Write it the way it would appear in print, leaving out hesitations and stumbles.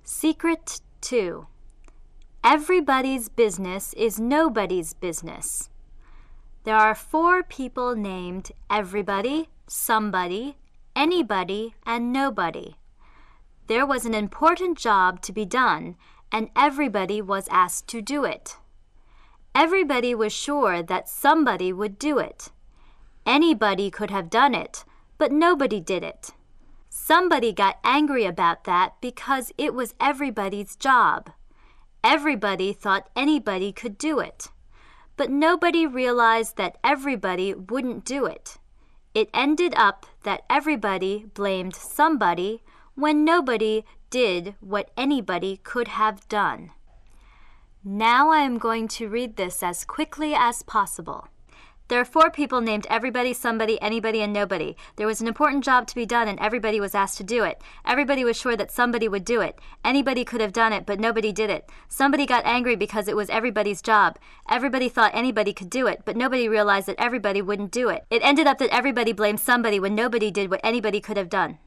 Secret 2. Everybody's business is nobody's business. There are 4 people named everybody, somebody, anybody, and nobody. There was an important job to be done, and everybody was asked to do it. Everybody was sure that somebody would do it. Anybody could have done it, but nobody did it. Somebody got angry about that because it was everybody's job. Everybody thought anybody could do it. But nobody realized that everybody wouldn't do it. It ended up that everybody blamed somebody when nobody did what anybody could have done. Now I am going to read this as quickly as possible. There are 4 people named everybody, somebody, anybody, and nobody. There was an important job to be done, and everybody was asked to do it. Everybody was sure that somebody would do it. Anybody could have done it, but nobody did it. Somebody got angry because it was everybody's job. Everybody thought anybody could do it, but nobody realized that everybody wouldn't do it. It ended up that everybody blamed somebody when nobody did what anybody could have done.